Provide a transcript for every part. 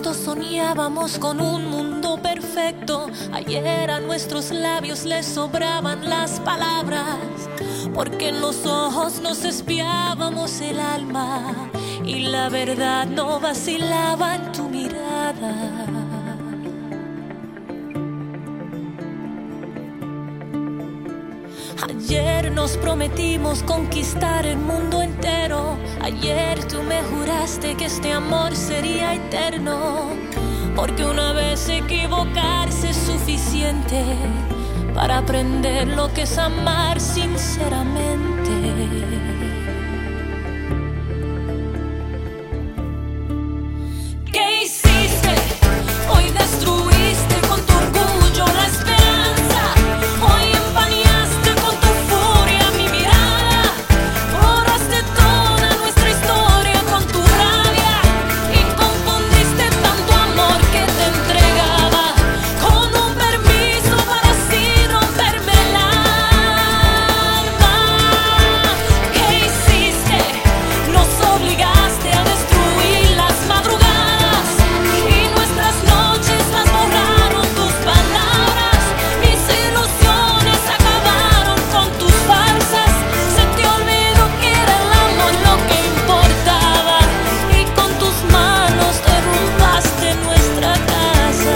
esto soñábamos con un mundo perfecto. Ayer a nuestros labios les sobraban las palabras, porque en los ojos nos espiábamos el alma y la verdad no vacilaba en tu mirada. Ayer nos prometimos conquistar el mundo entero. Ayer tú me juraste que este amor sería eterno, porque una vez equivocarse es suficiente para aprender lo que es amar sinceramente. ¿Qué hiciste? Hoy destruiste con tu orgullo la esperanza. Hoy empañaste con tu furia mi mirada. Borraste toda nuestra historia con tu rabia y confundiste tanto amor que te entregaba con un permiso para así romperme el alma. ¿Qué hiciste? Nos obligaste a destruir las madrugadas y nuestras noches las borraron tus palabras. Mis ilusiones acabaron con tus farsas. Se te olvidó que era el amor lo que importaba y con tus manos derrumbaste nuestra casa.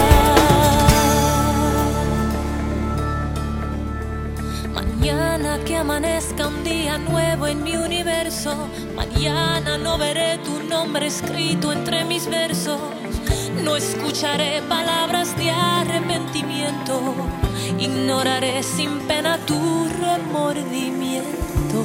Mañana que amanezca un día nuevo en mi universo. Mañana no veré tu nombre escrito entre mis versos. No escucharé palabras de arrepentimiento. Ignoraré sin pena tu remordimiento.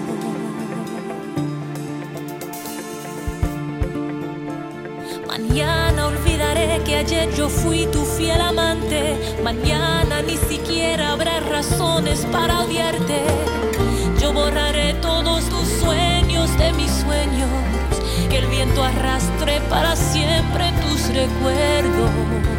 Mañana olvidaré que ayer yo fui tu fiel amante. Mañana ni siquiera habrá razones para odiarte. Yo borraré todos tus sueños de mis sueños, que el viento arrastre para siempre tus recuerdos.